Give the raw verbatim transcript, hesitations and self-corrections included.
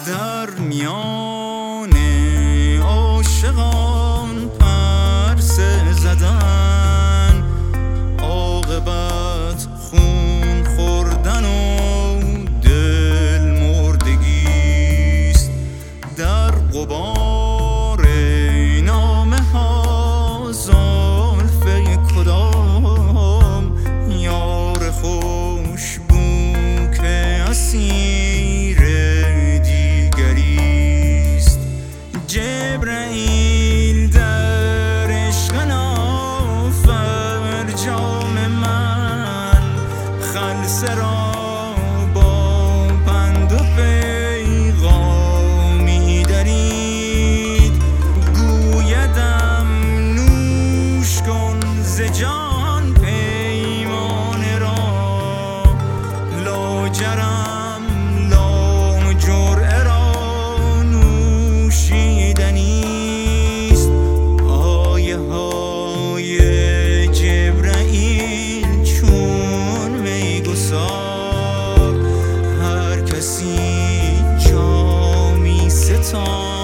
در میان عاشقان پرسه زدن، عاقبت خون خوردن و دل مردگیست. در غبار نامه ها زلف کدام یار خوشبو که اسیر دیگریست. جبرئیل در عشق نافرجام من خلسه را با پند و پیغامی درید. گویدم نوش کن ز جان پیمانه را، لاجرم لاجرعه را نوشیدنیست. آیه های جبرئیل چون میگسار، هر کسی جامی ستان